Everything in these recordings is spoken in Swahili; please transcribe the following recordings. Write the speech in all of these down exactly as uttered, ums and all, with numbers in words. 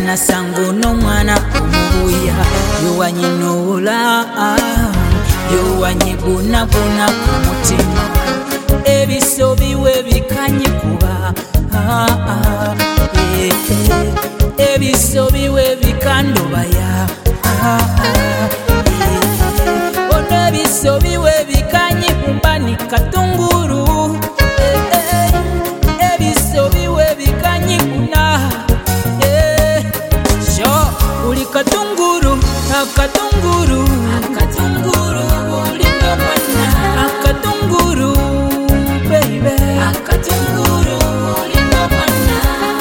Mwana sango no mwana kumuya Yowanyinola Yowanyibuna buna kumutima Ebisobi we bikanyikuba Ebisobi we bikandobaya Ono ebisobi we bikanyibumba ni katunguru Ebisobi we bikanyibuna Sho uli katunguru Akatunguru Akatunguru uli ngomana Akatunguru baby Akatunguru uli ngomana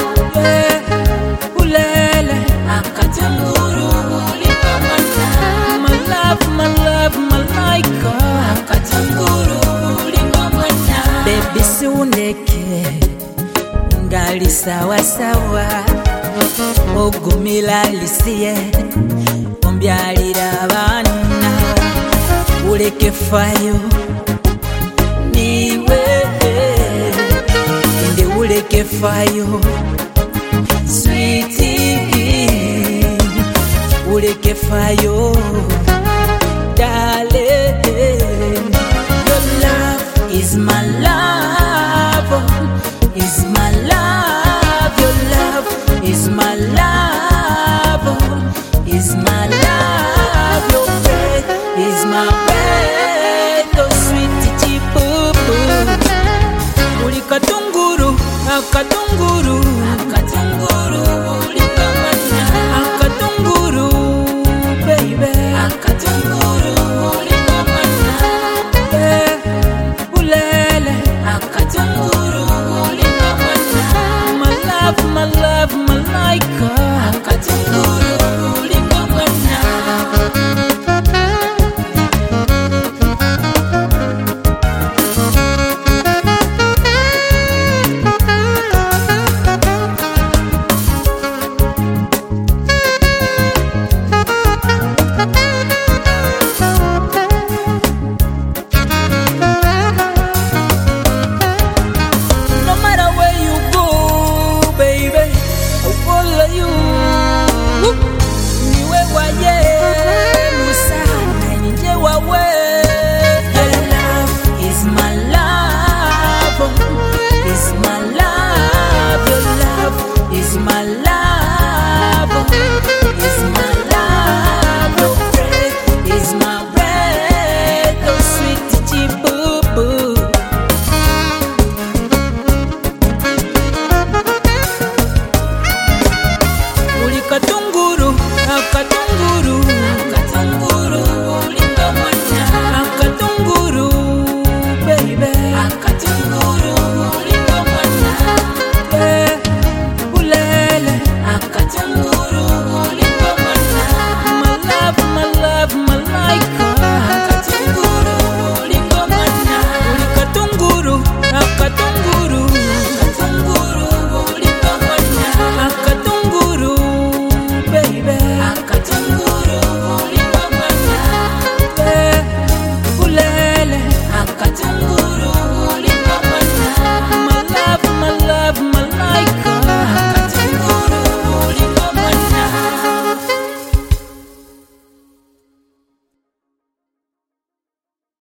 Ulele Akatunguru uli ngomana My love, my love, my like Akatunguru uli ngomana Baby suneke Ngali sawa sawa Ogumila lisiye Ombyalira abana Uleke fayo Niwe Inde uleke fayo Sweetie Uleke fayo Darling Your love is my